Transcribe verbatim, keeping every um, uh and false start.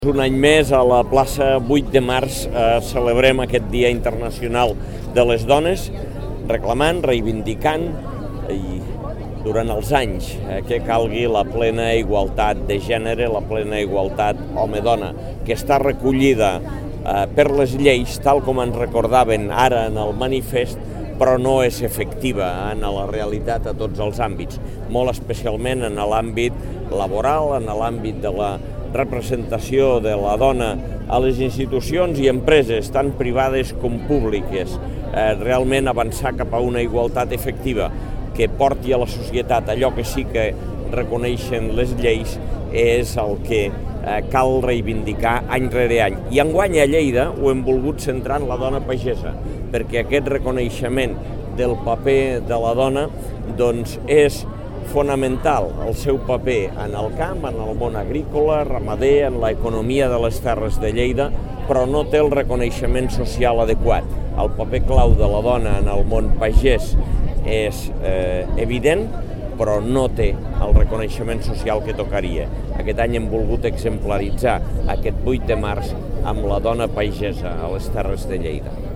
Un any més a la plaça vuit de març eh, celebrem aquest Dia Internacional de les Dones, reclamant, reivindicant i durant els anys eh, que calgui la plena igualtat de gènere, la plena igualtat home-dona, que està recollida eh, per les lleis, tal com ens recordaven ara en el manifest, però no és efectiva en la realitat a tots els àmbits, molt especialment en l'àmbit laboral, en l'àmbit de la representació de la dona a les institucions i empreses, tant privades com públiques. Eh, realment avançar cap a una igualtat efectiva que porti a la societat allò que sí que reconeixen les lleis és el que eh, cal reivindicar any rere any. I enguany a Lleida ho hem volgut centrar en la dona pagesa, perquè aquest reconeixement del paper de la dona doncs, és fonamental, el seu paper en el camp, en el món agrícola, ramader, en l'economia de les terres de Lleida, però no té el reconeixement social adequat. El paper clau de la dona en el món pagès és eh, evident, però no té el reconeixement social que tocaria. Aquest any hem volgut exemplaritzar aquest vuit de març amb la dona pagesa a les terres de Lleida.